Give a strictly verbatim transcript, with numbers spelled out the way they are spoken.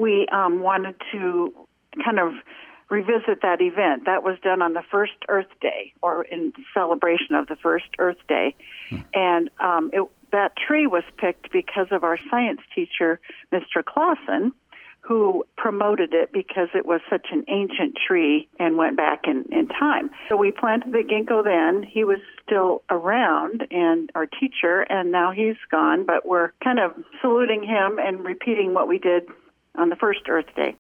we um, wanted to kind of revisit that event. That was done on the first Earth Day, or in celebration of the first Earth Day. Hmm. And um, it, that tree was picked because of our science teacher, Mister Clausen, who promoted it because it was such an ancient tree and went back in, in time. So we planted the ginkgo then. He was still around, and our teacher, and now he's gone, but we're kind of saluting him and repeating what we did on the first Earth Day.